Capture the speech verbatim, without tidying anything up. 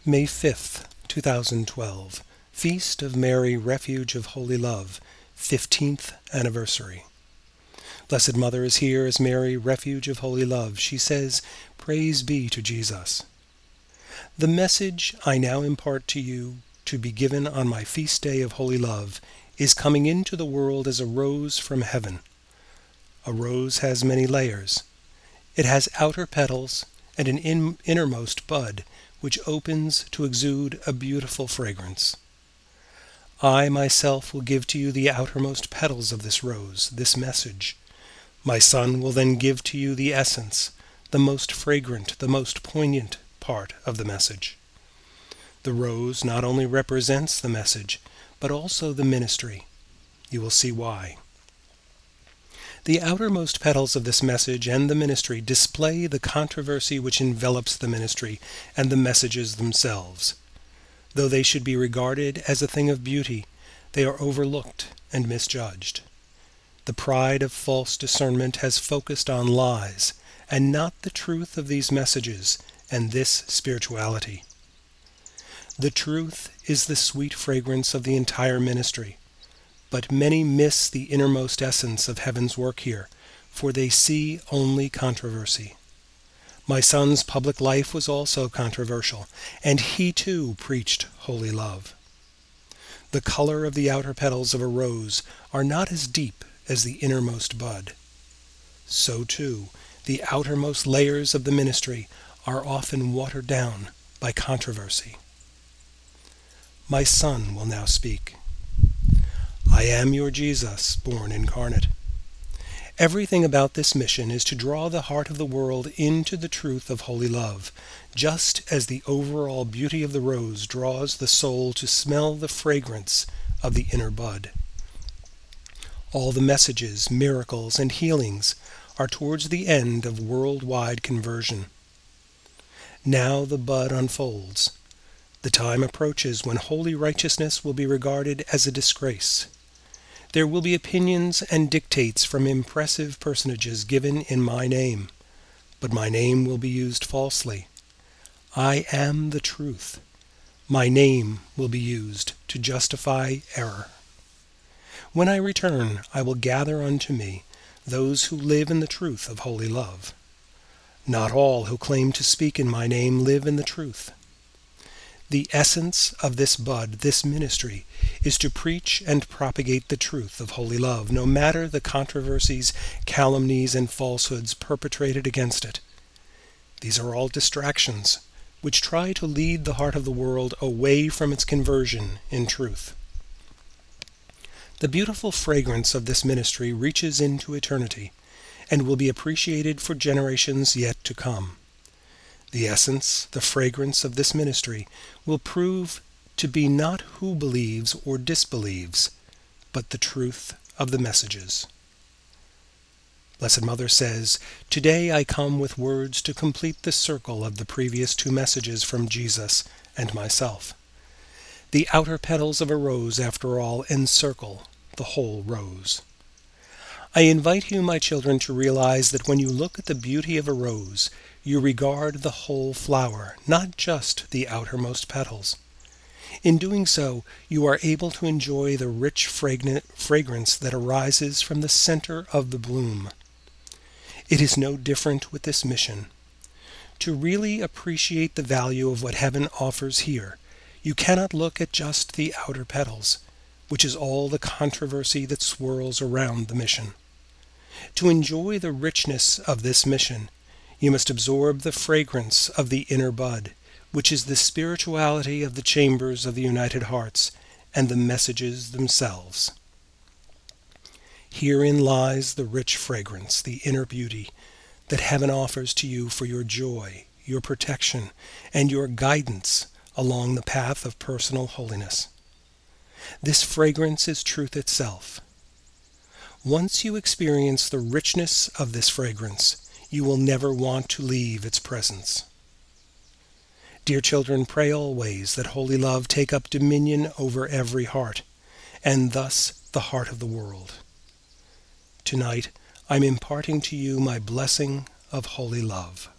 May fifth, two thousand twelve, Feast of Mary, Refuge of Holy Love, fifteenth Anniversary. Blessed Mother is here as Mary, Refuge of Holy Love. She says, "Praise be to Jesus." The message I now impart to you, to be given on my feast day of Holy Love, is coming into the world as a rose from heaven. A rose has many layers. It has outer petals and an in- innermost bud, which opens to exude a beautiful fragrance. I myself will give to you the outermost petals of this rose, this message. My Son will then give to you the essence, the most fragrant, the most poignant part of the message. The rose not only represents the message, but also the ministry. You will see why. The outermost petals of this message and the ministry display the controversy which envelops the ministry and the messages themselves. Though they should be regarded as a thing of beauty, they are overlooked and misjudged. The pride of false discernment has focused on lies and not the truth of these messages and this spirituality. The truth is the sweet fragrance of the entire ministry. But many miss the innermost essence of heaven's work here, for they see only controversy. My Son's public life was also controversial, and he too preached holy love. The color of the outer petals of a rose are not as deep as the innermost bud. So too, the outermost layers of the ministry are often watered down by controversy. My Son will now speak. I am your Jesus, born incarnate. Everything about this mission is to draw the heart of the world into the truth of holy love, just as the overall beauty of the rose draws the soul to smell the fragrance of the inner bud. All the messages, miracles, and healings are towards the end of worldwide conversion. Now the bud unfolds. The time approaches when holy righteousness will be regarded as a disgrace. There will be opinions and dictates from impressive personages given in my name, but my name will be used falsely. I am the truth. My name will be used to justify error. When I return, I will gather unto me those who live in the truth of holy love. Not all who claim to speak in my name live in the truth. The essence of this bud, this ministry, is to preach and propagate the truth of holy love, no matter the controversies, calumnies, and falsehoods perpetrated against it. These are all distractions, which try to lead the heart of the world away from its conversion in truth. The beautiful fragrance of this ministry reaches into eternity, and will be appreciated for generations yet to come. The essence, the fragrance of this ministry will prove to be not who believes or disbelieves, but the truth of the messages. Blessed Mother says, "Today I come with words to complete the circle of the previous two messages from Jesus and myself. The outer petals of a rose, after all, encircle the whole rose." I invite you, my children, to realize that when you look at the beauty of a rose, you regard the whole flower, not just the outermost petals. In doing so, you are able to enjoy the rich fragrance that arises from the center of the bloom. It is no different with this mission. To really appreciate the value of what heaven offers here, you cannot look at just the outer petals, which is all the controversy that swirls around the mission. To enjoy the richness of this mission, you must absorb the fragrance of the inner bud, which is the spirituality of the chambers of the united hearts and the messages themselves. Herein lies the rich fragrance, the inner beauty, that heaven offers to you for your joy, your protection, and your guidance along the path of personal holiness. This fragrance is truth itself. Once you experience the richness of this fragrance, you will never want to leave its presence. Dear children, pray always that holy love take up dominion over every heart, and thus the heart of the world. Tonight, I'm imparting to you my blessing of holy love.